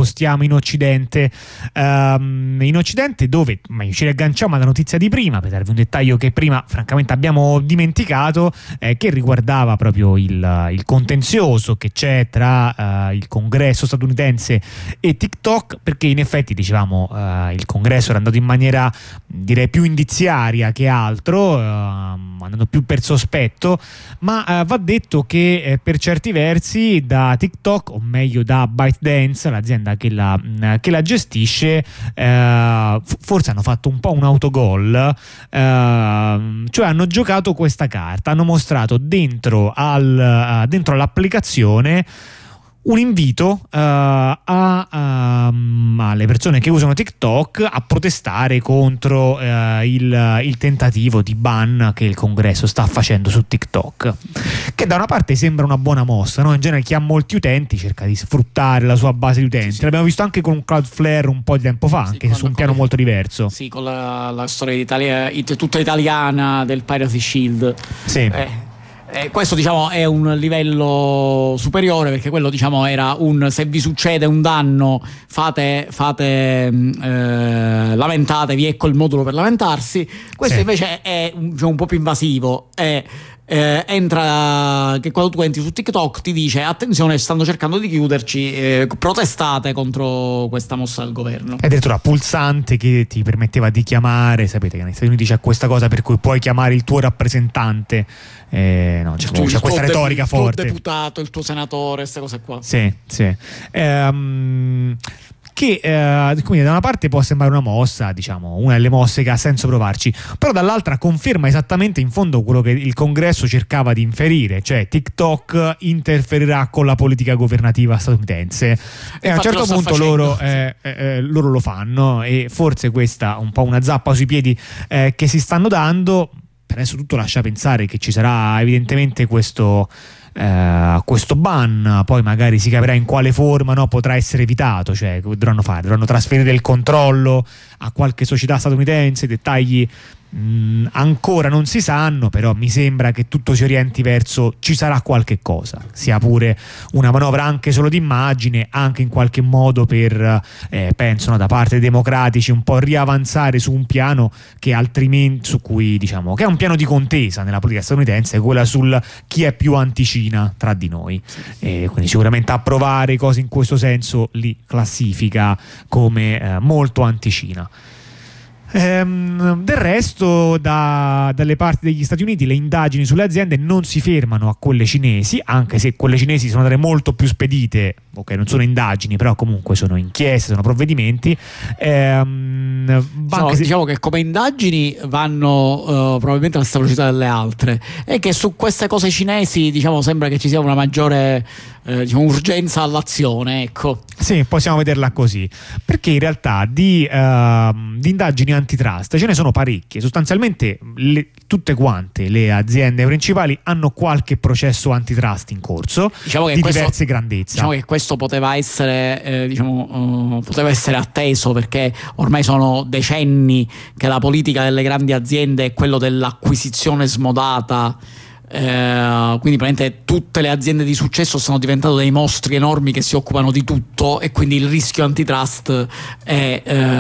spostiamo in Occidente, dove ci riagganciamo alla notizia di prima per darvi un dettaglio che prima francamente abbiamo dimenticato, che riguardava proprio il contenzioso che c'è tra il Congresso statunitense e TikTok, perché in effetti dicevamo il Congresso era andato in maniera direi più indiziaria che altro, andando più per sospetto, ma va detto che per certi versi da TikTok, o meglio da ByteDance, l'azienda che la gestisce, forse hanno fatto un po' un autogol, cioè hanno giocato questa carta, hanno mostrato dentro all'applicazione un invito alle persone che usano TikTok a protestare contro il tentativo di ban che il Congresso sta facendo su TikTok, che da una parte sembra una buona mossa, no? In genere chi ha molti utenti cerca di sfruttare la sua base di utenti. L'abbiamo visto anche con Cloudflare un po' di tempo fa, anche se su un piano molto diverso. Sì, con la storia tutta italiana del Piracy Shield. Sì. Questo diciamo è un livello superiore, perché quello diciamo era se vi succede un danno fate lamentatevi, ecco il modulo per lamentarsi. Questo invece è un po' più invasivo, entra che quando tu entri su TikTok ti dice attenzione, stanno cercando di chiuderci, protestate contro questa mossa del governo. E addirittura pulsante che ti permetteva di chiamare, sapete che negli Stati Uniti c'è questa cosa per cui puoi chiamare il tuo rappresentante, c'è questa retorica forte, il tuo deputato, il tuo senatore, queste cose qua. Sì. Che quindi da una parte può sembrare una mossa, diciamo una delle mosse che ha senso provarci, però dall'altra conferma esattamente in fondo quello che il Congresso cercava di inferire, cioè TikTok interferirà con la politica governativa statunitense, e a un certo punto loro lo fanno, e forse questa è un po' una zappa sui piedi che si stanno dando. Per adesso tutto lascia pensare che ci sarà evidentemente questo ban, poi magari si capirà in quale forma, no, potrà essere evitato, cioè che dovranno trasferire il controllo a qualche società statunitense, dettagli ancora non si sanno, però mi sembra che tutto si orienti verso ci sarà qualche cosa, sia pure una manovra anche solo d'immagine, anche in qualche modo per pensano da parte dei democratici un po' riavanzare su un piano che altrimenti, su cui diciamo che è un piano di contesa nella politica statunitense, quella sul chi è più anti-Cina tra di noi, e quindi sicuramente approvare cose in questo senso li classifica come molto anti-Cina. Del resto dalle parti degli Stati Uniti le indagini sulle aziende non si fermano a quelle cinesi, anche se quelle cinesi sono delle molto più spedite, ok, non sono indagini però comunque sono inchieste, sono provvedimenti. Diciamo che come indagini vanno probabilmente alla stessa velocità delle altre, e che su queste cose cinesi diciamo sembra che ci sia una maggiore urgenza all'azione, ecco. Sì, possiamo vederla così, perché in realtà di indagini antitrust ce ne sono parecchie, sostanzialmente tutte quante le aziende principali hanno qualche processo antitrust in corso, diciamo che di diverse grandezze. Diciamo che questo poteva essere atteso, perché ormai sono decenni che la politica delle grandi aziende è quello dell'acquisizione smodata. Quindi praticamente tutte le aziende di successo sono diventate dei mostri enormi che si occupano di tutto, e quindi il rischio antitrust è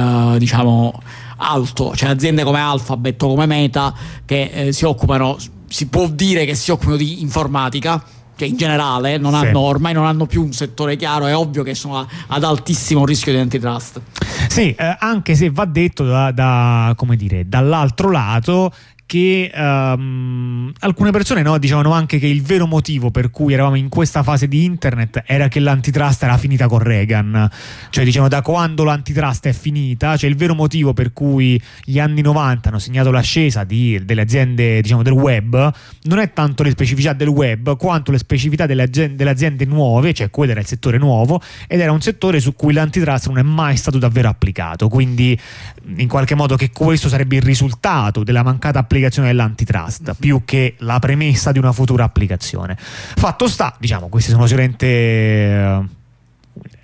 alto. Cioè aziende come Alphabet o come Meta che si può dire che si occupano di informatica, che in generale ormai non hanno più un settore chiaro, è ovvio che sono ad altissimo rischio di antitrust. Sì, anche se va detto dall'altro lato che alcune persone dicevano anche che il vero motivo per cui eravamo in questa fase di internet era che l'antitrust era finita con Reagan, cioè diciamo da quando l'antitrust è finita, cioè il vero motivo per cui gli anni 90 hanno segnato l'ascesa delle aziende del web non è tanto le specificità del web quanto le specificità delle aziende nuove, cioè quello era il settore nuovo ed era un settore su cui l'antitrust non è mai stato davvero applicato, quindi in qualche modo che questo sarebbe il risultato della mancata applicazione dell'antitrust più che la premessa di una futura applicazione. Fatto sta, questi sono sicuramente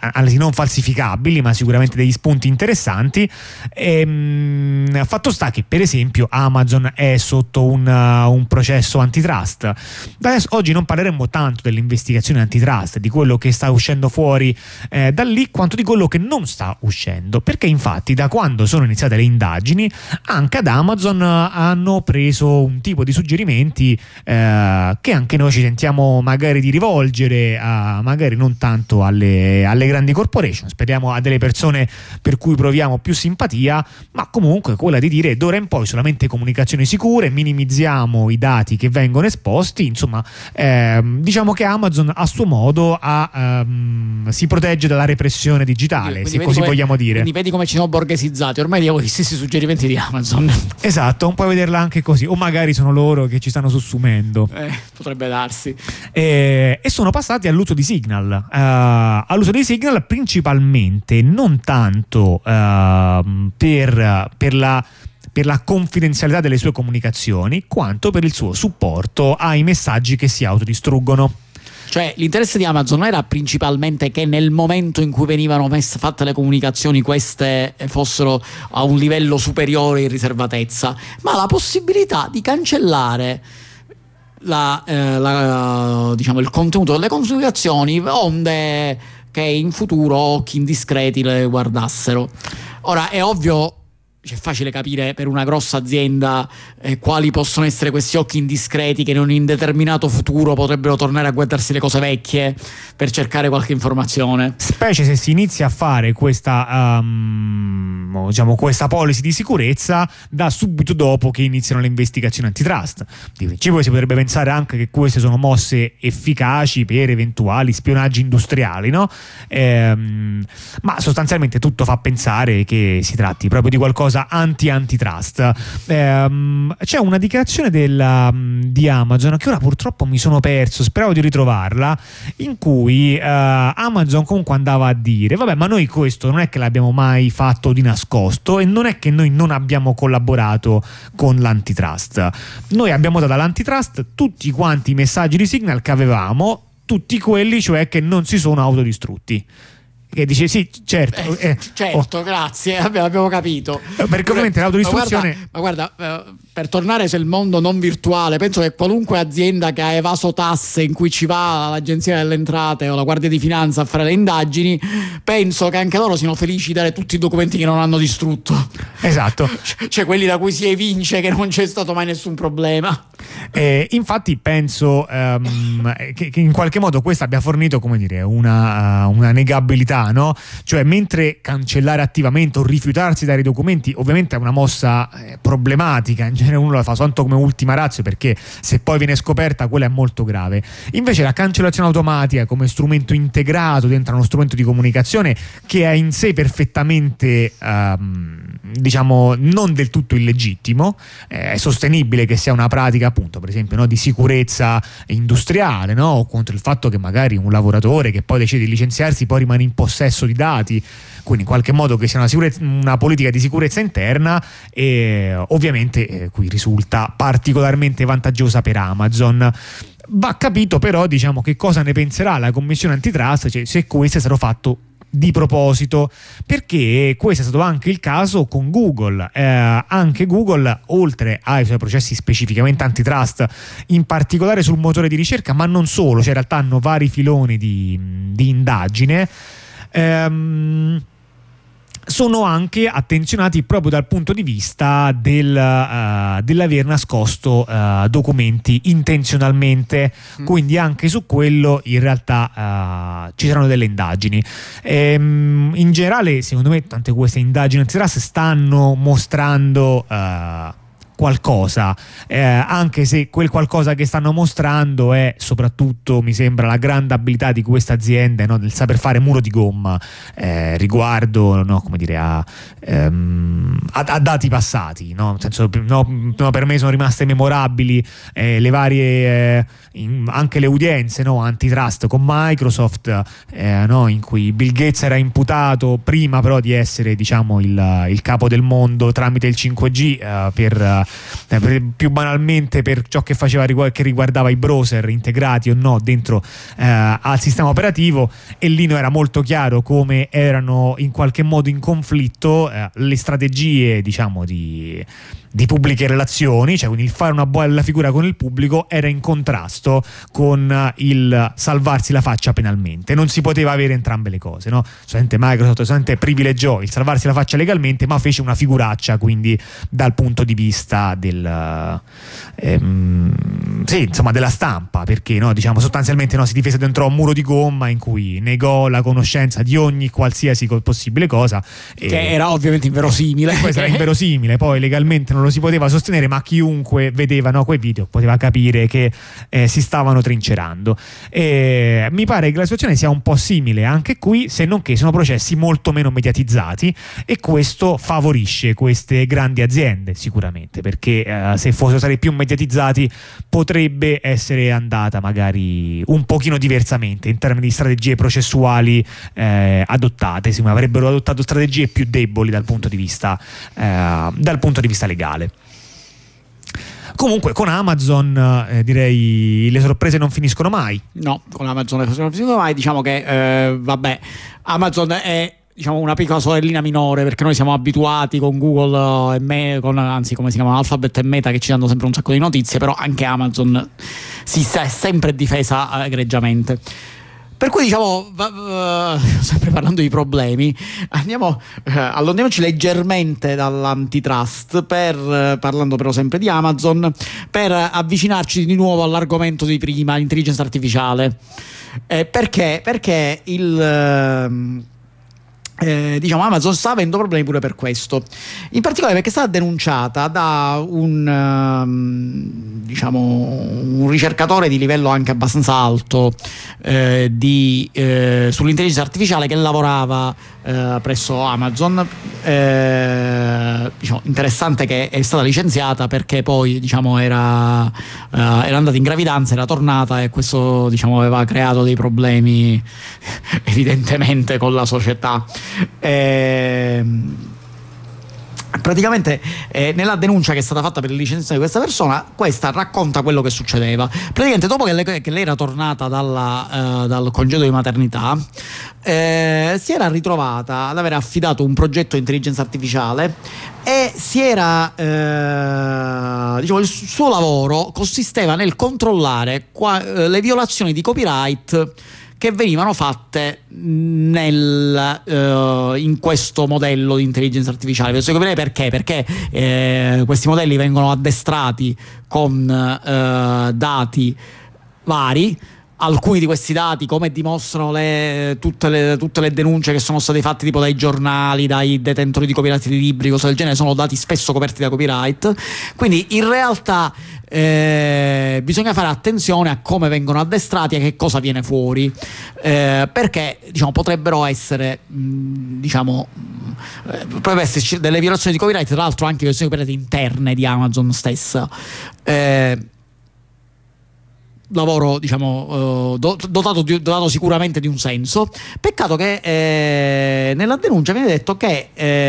analisi non falsificabili, ma sicuramente degli spunti interessanti. Fatto sta che per esempio Amazon è sotto un processo antitrust. Adesso, oggi non parleremo tanto delle investigazioni antitrust, di quello che sta uscendo fuori da lì, quanto di quello che non sta uscendo, perché infatti da quando sono iniziate le indagini anche ad Amazon hanno preso un tipo di suggerimenti che anche noi ci sentiamo magari di rivolgere magari non tanto alle grandi corporation, speriamo a delle persone per cui proviamo più simpatia, ma comunque quella di dire d'ora in poi solamente comunicazioni sicure, minimizziamo i dati che vengono esposti, insomma diciamo che Amazon a suo modo si protegge dalla repressione digitale, se così vogliamo dire. Quindi vedi come ci siamo borghesizzati, ormai diamo gli stessi suggerimenti di Amazon. Esatto, puoi vederla anche così, o magari sono loro che ci stanno sussumendo. Potrebbe darsi. E sono passati all'uso di Signal. All'uso di Signal principalmente non tanto per la confidenzialità delle sue comunicazioni, quanto per il suo supporto ai messaggi che si autodistruggono. Cioè l'interesse di Amazon era principalmente che nel momento in cui venivano fatte le comunicazioni queste fossero a un livello superiore in riservatezza, ma la possibilità di cancellare diciamo il contenuto delle comunicazioni onde che in futuro occhi indiscreti le guardassero. Ora è ovvio, è facile capire per una grossa azienda quali possono essere questi occhi indiscreti che in un indeterminato futuro potrebbero tornare a guardarsi le cose vecchie per cercare qualche informazione. Specie se si inizia a fare questa questa policy di sicurezza da subito dopo che iniziano le investigazioni antitrust. Di principio si potrebbe pensare anche che queste sono mosse efficaci per eventuali spionaggi industriali, no? Ma sostanzialmente tutto fa pensare che si tratti proprio di qualcosa antitrust. C'è una dichiarazione di Amazon che ora purtroppo mi sono perso, speravo di ritrovarla, in cui Amazon comunque andava a dire vabbè, ma noi questo non è che l'abbiamo mai fatto di nascosto e non è che noi non abbiamo collaborato con l'antitrust, noi abbiamo dato all'antitrust tutti quanti i messaggi di Signal che avevamo, tutti quelli cioè che non si sono autodistrutti. Che dice sì, certo, certo, grazie, abbiamo capito. Perché ovviamente l'autodistruzione. Ma guarda, per tornare sul mondo non virtuale, penso che qualunque azienda che ha evaso tasse, in cui ci va l'Agenzia delle Entrate o la Guardia di Finanza a fare le indagini, penso che anche loro siano felici di dare tutti i documenti che non hanno distrutto. Esatto. Cioè quelli da cui si evince che non c'è stato mai nessun problema. Infatti penso che in qualche modo questo abbia fornito, come dire, una negabilità. No? Cioè mentre cancellare attivamente o rifiutarsi di dare i documenti ovviamente è una mossa problematica, in genere uno la fa soltanto come ultima ratio perché se poi viene scoperta quella è molto grave, invece la cancellazione automatica come strumento integrato dentro uno strumento di comunicazione che è in sé perfettamente diciamo non del tutto illegittimo, è sostenibile che sia una pratica appunto per esempio, no, di sicurezza industriale, no? O contro il fatto che magari un lavoratore che poi decide di licenziarsi poi rimane in possesso di dati, quindi in qualche modo che sia una politica di sicurezza interna, e ovviamente qui risulta particolarmente vantaggiosa per Amazon. Va capito però, diciamo, che cosa ne penserà la commissione antitrust, cioè se questo è stato fatto di proposito, perché questo è stato anche il caso con Google. Anche Google, oltre ai suoi processi specificamente antitrust, in particolare sul motore di ricerca, ma non solo, cioè in realtà hanno vari filoni di indagine, sono anche attenzionati proprio dal punto di vista dell'aver nascosto documenti intenzionalmente, quindi anche su quello in realtà ci saranno delle indagini. In generale secondo me tante queste indagini antitrust stanno mostrando qualcosa, anche se quel qualcosa che stanno mostrando è soprattutto, mi sembra, la grande abilità di questa azienda, no, del saper fare muro di gomma riguardo, no, come dire, a dati passati, no? Nel senso, no, per me sono rimaste memorabili le varie anche le udienze, no, antitrust con Microsoft, no, in cui Bill Gates era imputato prima però di essere, diciamo, il capo del mondo tramite il 5G per più banalmente per ciò che faceva che riguardava i browser integrati o no dentro al sistema operativo, e lì no, era molto chiaro come erano in qualche modo in conflitto le strategie, diciamo, di pubbliche relazioni, cioè quindi il fare una bella figura con il pubblico era in contrasto con il salvarsi la faccia penalmente. Non si poteva avere entrambe le cose, no? Solamente Microsoft solamente privilegiò il salvarsi la faccia legalmente, ma fece una figuraccia quindi dal punto di vista del sì, insomma, della stampa, perché no, diciamo, sostanzialmente no, si difese dentro un muro di gomma in cui negò la conoscenza di ogni qualsiasi possibile cosa, che era ovviamente inverosimile. Questo era inverosimile, poi legalmente non lo si poteva sostenere, ma chiunque vedeva, no, quei video poteva capire che si stavano trincerando. Mi pare che la situazione sia un po' simile anche qui, se non che sono processi molto meno mediatizzati, e questo favorisce queste grandi aziende sicuramente, perché se fossero stati più mediatizzati potrebbe essere andata magari un pochino diversamente in termini di strategie processuali adottate, avrebbero adottato strategie più deboli dal punto di vista legale. Comunque con Amazon direi le sorprese non finiscono mai. No, con Amazon le sorprese non finiscono mai. Diciamo che vabbè, Amazon è, diciamo, una piccola sorellina minore, perché noi siamo abituati con Google anzi, come si chiamano, Alphabet e Meta, che ci danno sempre un sacco di notizie, però anche Amazon si è sempre difesa egregiamente. Per cui, diciamo, sempre parlando di problemi, allontaniamoci leggermente dall'antitrust, parlando però sempre di Amazon, per avvicinarci di nuovo all'argomento di prima, l'intelligenza artificiale. Perché diciamo, Amazon sta avendo problemi pure per questo, in particolare perché è stata denunciata da un ricercatore di livello anche abbastanza alto sull'intelligenza artificiale, che lavorava presso Amazon. Diciamo, interessante che è stata licenziata perché poi, diciamo, era andata in gravidanza, era tornata, e questo, diciamo, aveva creato dei problemi evidentemente con la società. Praticamente nella denuncia che è stata fatta per il licenziamento di questa persona, questa racconta quello che succedeva. Praticamente dopo che lei era tornata dal congedo di maternità, si era ritrovata ad aver affidato un progetto di intelligenza artificiale, e diciamo, il suo lavoro consisteva nel controllare le violazioni di copyright che venivano fatte in questo modello di intelligenza artificiale. Perché? Perché questi modelli vengono addestrati con dati vari. Alcuni di questi dati, come dimostrano tutte le denunce che sono state fatte tipo dai giornali, dai detentori di copyright di libri, cose del genere, sono dati spesso coperti da copyright. Quindi in realtà bisogna fare attenzione a come vengono addestrati e che cosa viene fuori, perché, diciamo, potrebbero esserci delle violazioni di copyright, tra l'altro anche violazioni di copyright interne di Amazon stessa. Lavoro, diciamo, dotato sicuramente di un senso. Peccato che nella denuncia viene detto che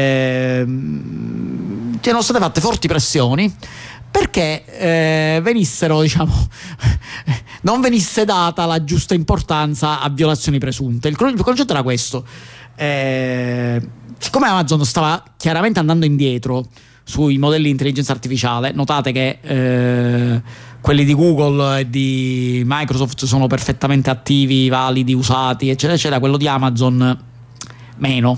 erano state fatte forti pressioni perché venissero, diciamo, non venisse data la giusta importanza a violazioni presunte. Il concetto era questo: siccome Amazon stava chiaramente andando indietro sui modelli di intelligenza artificiale, notate che quelli di Google e di Microsoft sono perfettamente attivi, validi, usati, eccetera, eccetera. Quello di Amazon meno.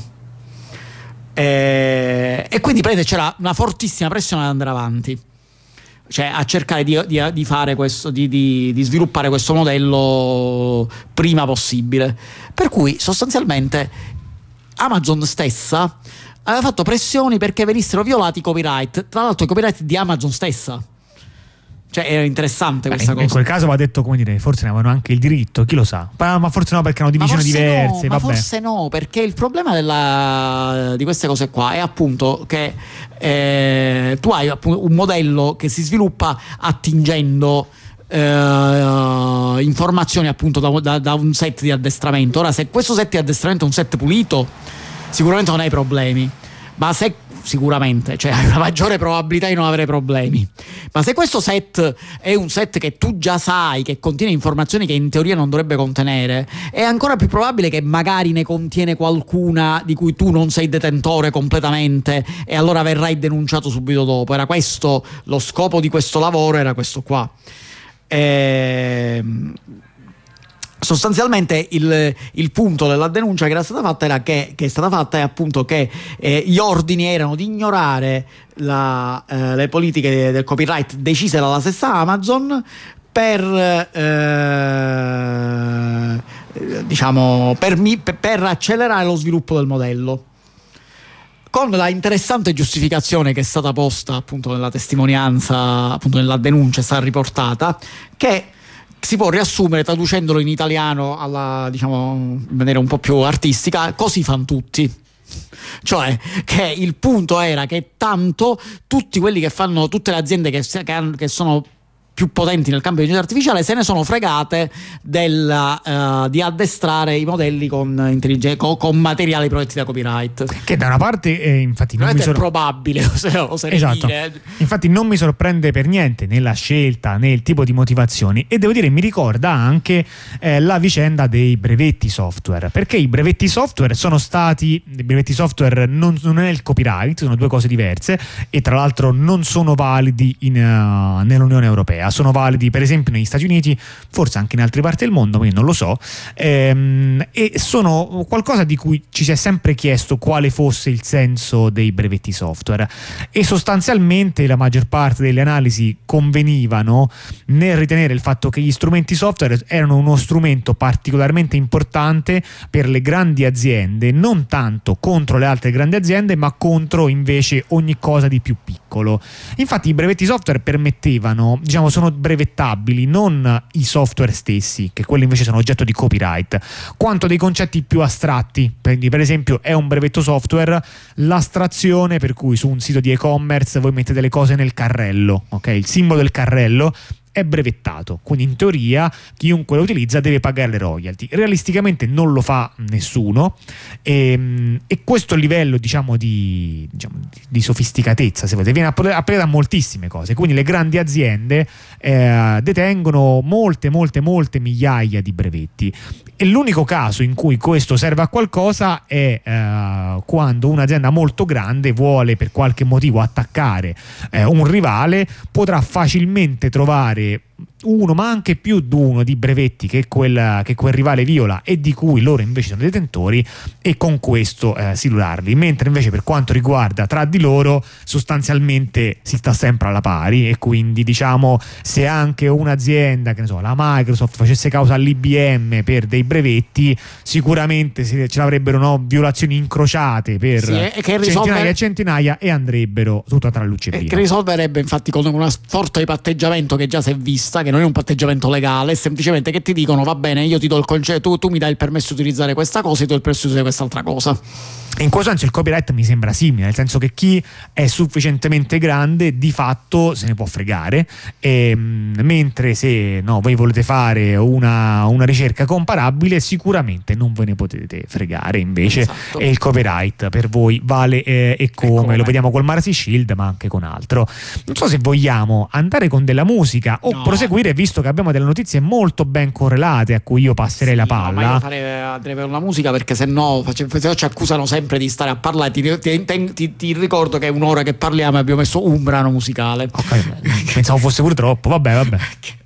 E quindi c'era una fortissima pressione ad andare avanti, cioè a cercare di fare questo, di sviluppare questo modello prima possibile. Per cui sostanzialmente Amazon stessa aveva fatto pressioni perché venissero violati i copyright, tra l'altro i copyright di Amazon stessa. Cioè era interessante questa cosa. In quel caso va detto, come dire, forse ne avevano anche il diritto, chi lo sa. Ma forse no, perché hanno divisioni diverse. Ma forse no, perché il problema di queste cose qua è appunto che tu hai appunto un modello che si sviluppa attingendo informazioni appunto da un set di addestramento. Ora, se questo set di addestramento è un set pulito, sicuramente non hai problemi, ma se sicuramente, cioè hai una maggiore probabilità di non avere problemi. Ma se questo set è un set che tu già sai che contiene informazioni che in teoria non dovrebbe contenere, è ancora più probabile che magari ne contiene qualcuna di cui tu non sei detentore completamente e allora verrai denunciato subito dopo. Era questo lo scopo di questo lavoro, era questo qua. Sostanzialmente il punto della denuncia che era stata fatta era che è stata fatta è appunto che gli ordini erano di ignorare le politiche del copyright decise dalla stessa Amazon per accelerare lo sviluppo del modello, con la interessante giustificazione che è stata posta appunto nella testimonianza, appunto nella denuncia è stata riportata, che si può riassumere traducendolo in italiano in maniera un po' più artistica: così fan tutti. Cioè che il punto era che tanto tutti quelli che fanno, tutte le aziende che sono più potenti nel campo di intelligenza artificiale se ne sono fregate di addestrare i modelli con materiali protetti da copyright, che da una parte infatti non è probabile, esatto. Infatti non mi sorprende per niente nella scelta, nel tipo di motivazioni, e devo dire mi ricorda anche la vicenda dei brevetti software, perché i brevetti software non è il copyright, sono due cose diverse, e tra l'altro non sono validi nell'Unione Europea. Sono validi per esempio negli Stati Uniti, forse anche in altre parti del mondo, ma io non lo so, e sono qualcosa di cui ci si è sempre chiesto quale fosse il senso dei brevetti software, e sostanzialmente la maggior parte delle analisi convenivano nel ritenere il fatto che gli strumenti software erano uno strumento particolarmente importante per le grandi aziende, non tanto contro le altre grandi aziende, ma contro invece ogni cosa di più piccolo. Infatti i brevetti software permettevano, sono brevettabili non i software stessi, che quelli invece sono oggetto di copyright, quanto dei concetti più astratti. Per esempio è un brevetto software l'astrazione per cui su un sito di e-commerce voi mettete le cose nel carrello, ok? Il simbolo del carrello è brevettato, quindi in teoria chiunque lo utilizza deve pagare le royalty. Realisticamente non lo fa nessuno, e questo livello di sofisticatezza, se volete, viene applicato a moltissime cose. Quindi le grandi aziende detengono molte migliaia di brevetti, e l'unico caso in cui questo serve a qualcosa è quando un'azienda molto grande vuole per qualche motivo attaccare un rivale, potrà facilmente trovare uno, ma anche più di uno di brevetti che quel rivale viola e di cui loro invece sono detentori, e con questo silularli. Mentre invece per quanto riguarda tra di loro sostanzialmente si sta sempre alla pari, e quindi se anche un'azienda, che ne so, la Microsoft, facesse causa all'IBM per dei brevetti, sicuramente ce l'avrebbero violazioni incrociate per centinaia e centinaia, e andrebbero tutto tra luce e via. Che risolverebbe infatti con una sorta di patteggiamento che già si è vista, che non è un patteggiamento legale, è semplicemente che ti dicono: va bene, io ti do il concetto, tu mi dai il permesso di utilizzare questa cosa, io ti do il permesso di utilizzare quest'altra cosa. In questo senso il copyright mi sembra simile, nel senso che chi è sufficientemente grande di fatto se ne può fregare, mentre se voi volete fare una ricerca comparabile sicuramente non ve ne potete fregare invece. Esatto. E il copyright per voi vale e come lo vediamo col Marcy Shield, ma anche con altro. Non so se vogliamo andare con della musica o proseguire, visto che abbiamo delle notizie molto ben correlate a cui io passerei la palla. Ma io andrei per una musica, perché se no ci accusano sempre di stare a parlare. Ti ricordo che è un'ora che parliamo e abbiamo messo un brano musicale. Ok, pensavo fosse pure troppo. Vabbè.